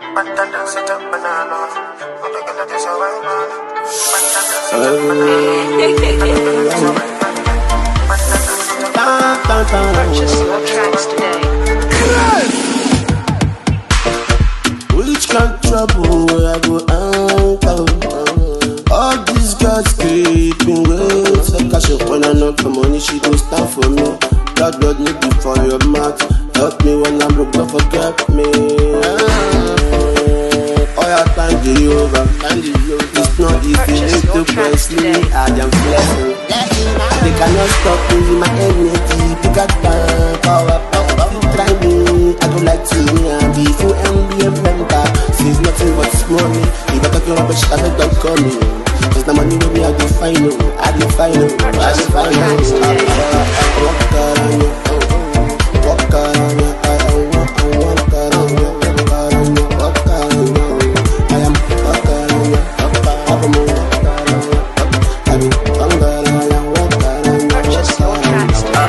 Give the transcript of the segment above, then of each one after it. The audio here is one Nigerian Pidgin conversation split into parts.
Purchase your tracks today. Which can't trouble where I go anchor? All these girls creeping ways. Like I should when I knock for money, she don't stand for me. God blood me before your mouth. Help me when I'm broke, don't forget me. All your time is over. It's not easy to press me. I am flexible. They cannot stop me, my energy. Pick up power. Try me, I don't like to and be full and be a member. She's nothing but money. If I talk your rubbish, I don't call me. Cause the money with me, I define you. I define you. I define you. Walk around you. Walk around you. I walk around you. Walk around you. I am walk around you. I'm a move. I mean, walk around you. Purchase your tracks today.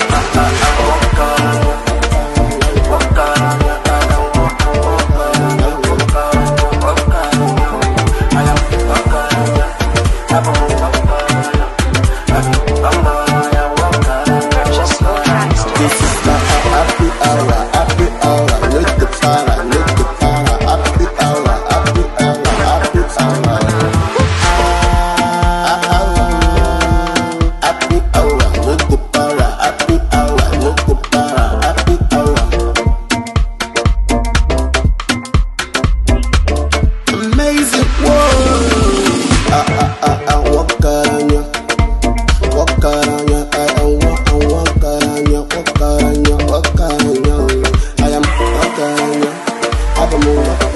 I am